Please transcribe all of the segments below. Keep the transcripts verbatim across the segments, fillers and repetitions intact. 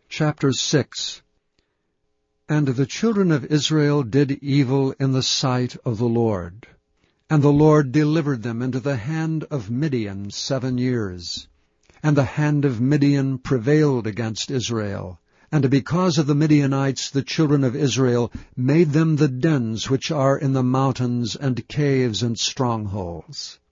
Chapter six. And the children of Israel did evil in the sight of the Lord. And the Lord delivered them into the hand of Midian seven years. And the hand of Midian prevailed against Israel. And because of the Midianites the children of Israel made them the dens which are in the mountains and caves and strongholds.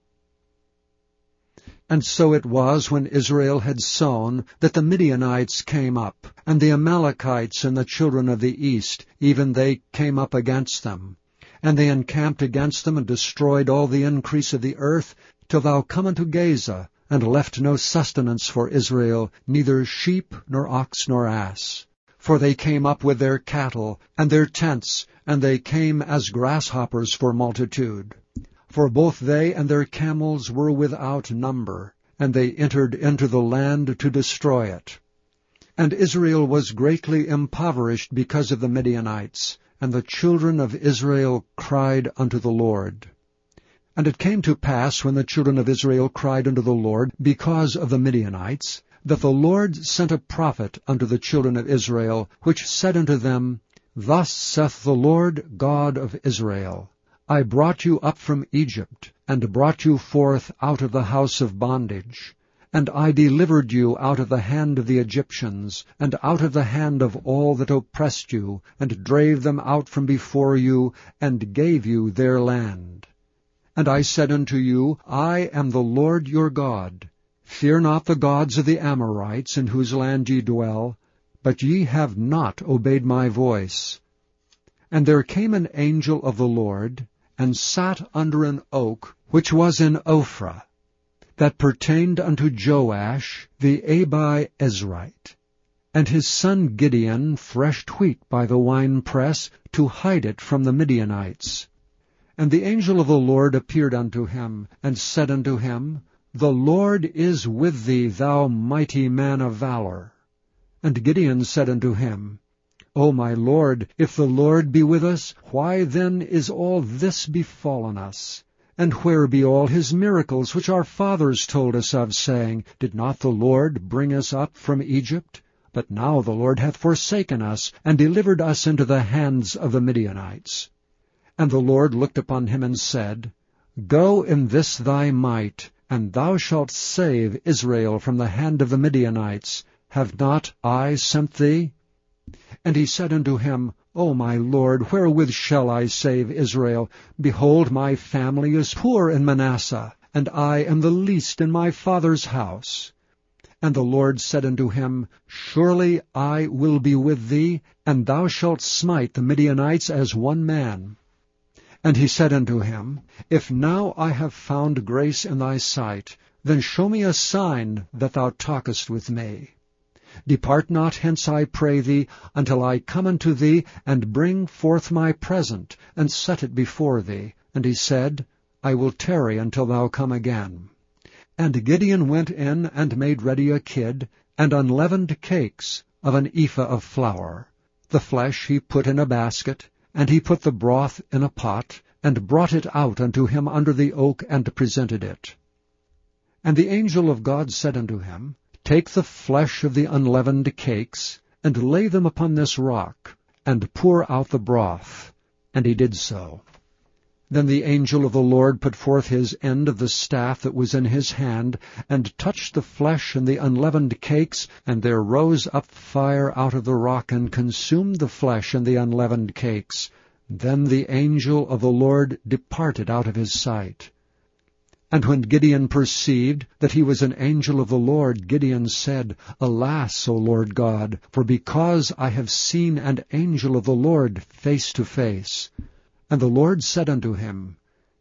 And so it was, when Israel had sown, that the Midianites came up, and the Amalekites and the children of the east, even they came up against them. And they encamped against them, and destroyed all the increase of the earth, till thou come unto Gaza, and left no sustenance for Israel, neither sheep, nor ox, nor ass. For they came up with their cattle, and their tents, and they came as grasshoppers for multitude. For both they and their camels were without number, and they entered into the land to destroy it. And Israel was greatly impoverished because of the Midianites, and the children of Israel cried unto the Lord. And it came to pass, when the children of Israel cried unto the Lord because of the Midianites, that the Lord sent a prophet unto the children of Israel, which said unto them, Thus saith the Lord God of Israel, I brought you up from Egypt, and brought you forth out of the house of bondage. And I delivered you out of the hand of the Egyptians, and out of the hand of all that oppressed you, and drave them out from before you, and gave you their land. And I said unto you, I am the Lord your God. Fear not the gods of the Amorites, in whose land ye dwell, but ye have not obeyed my voice. And there came an angel of the Lord, and sat under an oak which was in Ophrah, that pertained unto Joash the Abiezrite. And his son Gideon threshed wheat by the winepress, to hide it from the Midianites. And the angel of the Lord appeared unto him, and said unto him, The Lord is with thee, thou mighty man of valor. And Gideon said unto him, O my Lord, if the Lord be with us, why then is all this befallen us? And where be all his miracles which our fathers told us of, saying, Did not the Lord bring us up from Egypt? But now the Lord hath forsaken us, and delivered us into the hands of the Midianites. And the Lord looked upon him and said, Go in this thy might, and thou shalt save Israel from the hand of the Midianites. Have not I sent thee? And he said unto him, O my Lord, wherewith shall I save Israel? Behold, my family is poor in Manasseh, and I am the least in my father's house. And the Lord said unto him, Surely I will be with thee, and thou shalt smite the Midianites as one man. And he said unto him, If now I have found grace in thy sight, then show me a sign that thou talkest with me. Depart not hence, I pray thee, until I come unto thee, and bring forth my present, and set it before thee. And he said, I will tarry until thou come again. And Gideon went in, and made ready a kid, and unleavened cakes of an ephah of flour. The flesh he put in a basket, and he put the broth in a pot, and brought it out unto him under the oak, and presented it. And the angel of God said unto him, Take the flesh of the unleavened cakes, and lay them upon this rock, and pour out the broth. And he did so. Then the angel of the Lord put forth his end of the staff that was in his hand, and touched the flesh and the unleavened cakes, and there rose up fire out of the rock, and consumed the flesh and the unleavened cakes. Then the angel of the Lord departed out of his sight. And when Gideon perceived that he was an angel of the Lord, Gideon said, Alas, O Lord God, for because I have seen an angel of the Lord face to face. And the Lord said unto him,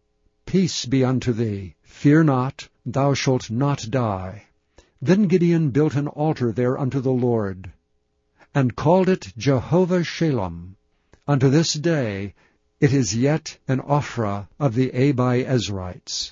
Peace be unto thee, fear not, thou shalt not die. Then Gideon built an altar there unto the Lord, and called it Jehovah Shalom. Unto this day it is yet an Ophrah of the Abiezrites.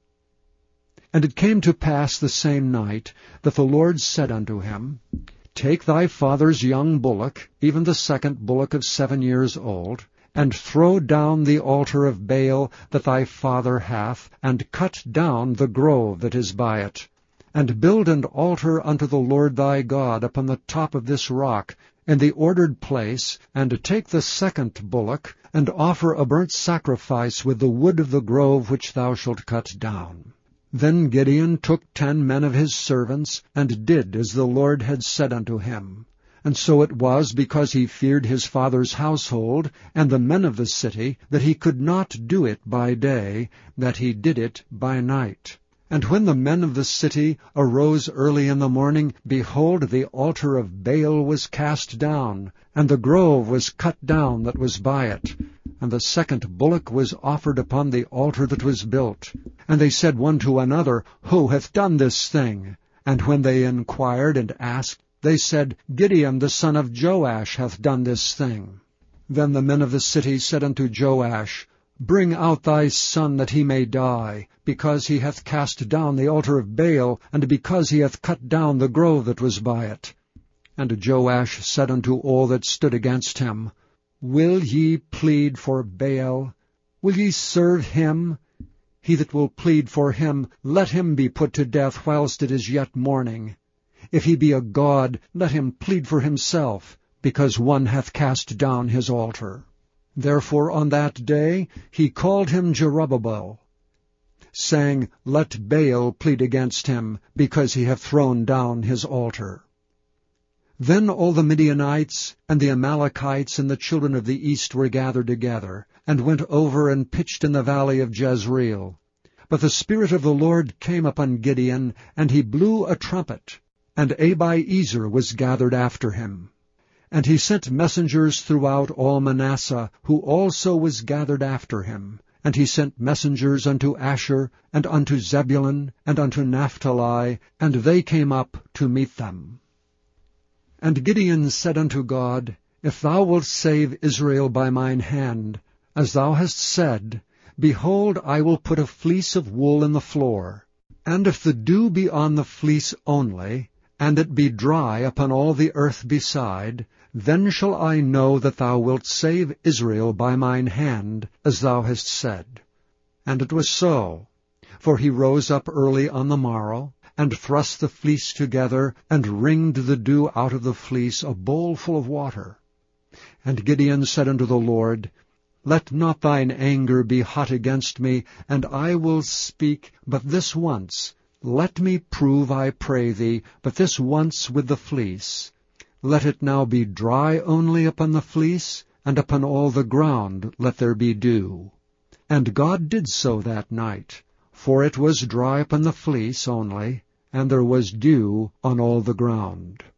And it came to pass the same night that the Lord said unto him, Take thy father's young bullock, even the second bullock of seven years old, and throw down the altar of Baal that thy father hath, and cut down the grove that is by it. and build an altar unto the Lord thy God upon the top of this rock, in the ordered place, and take the second bullock, and offer a burnt sacrifice with the wood of the grove which thou shalt cut down. Then Gideon took ten men of his servants, and did as the Lord had said unto him. And so it was, because he feared his father's household, and the men of the city, that he could not do it by day, that he did it by night. And when the men of the city arose early in the morning, behold, the altar of Baal was cast down, and the grove was cut down that was by it. And the second bullock was offered upon the altar that was built. And they said one to another, Who hath done this thing? And when they inquired and asked, they said, Gideon the son of Joash hath done this thing. Then the men of the city said unto Joash, Bring out thy son, that he may die, because he hath cast down the altar of Baal, and because he hath cut down the grove that was by it. And Joash said unto all that stood against him, Will ye plead for Baal? Will ye serve him? He that will plead for him, let him be put to death whilst it is yet morning. If he be a god, let him plead for himself, because one hath cast down his altar. Therefore on that day he called him Jerubbaal, saying, Let Baal plead against him, because he hath thrown down his altar. Then all the Midianites and the Amalekites and the children of the east were gathered together, and went over and pitched in the valley of Jezreel. But the Spirit of the Lord came upon Gideon, and he blew a trumpet, and Abiezer was gathered after him. And he sent messengers throughout all Manasseh, who also was gathered after him. And he sent messengers unto Asher, and unto Zebulun, and unto Naphtali, and they came up to meet them. And Gideon said unto God, If thou wilt save Israel by mine hand, as thou hast said, behold, I will put a fleece of wool in the floor. And if the dew be on the fleece only, and it be dry upon all the earth beside, then shall I know that thou wilt save Israel by mine hand, as thou hast said. And it was so. For he rose up early on the morrow, and thrust the fleece together, and wringed the dew out of the fleece, a bowl full of water. And Gideon said unto the Lord, Let not thine anger be hot against me, and I will speak but this once. Let me prove, I pray thee, but this once with the fleece. Let it now be dry only upon the fleece, and upon all the ground let there be dew. And God did so that night, for it was dry upon the fleece only, and there was dew on all the ground.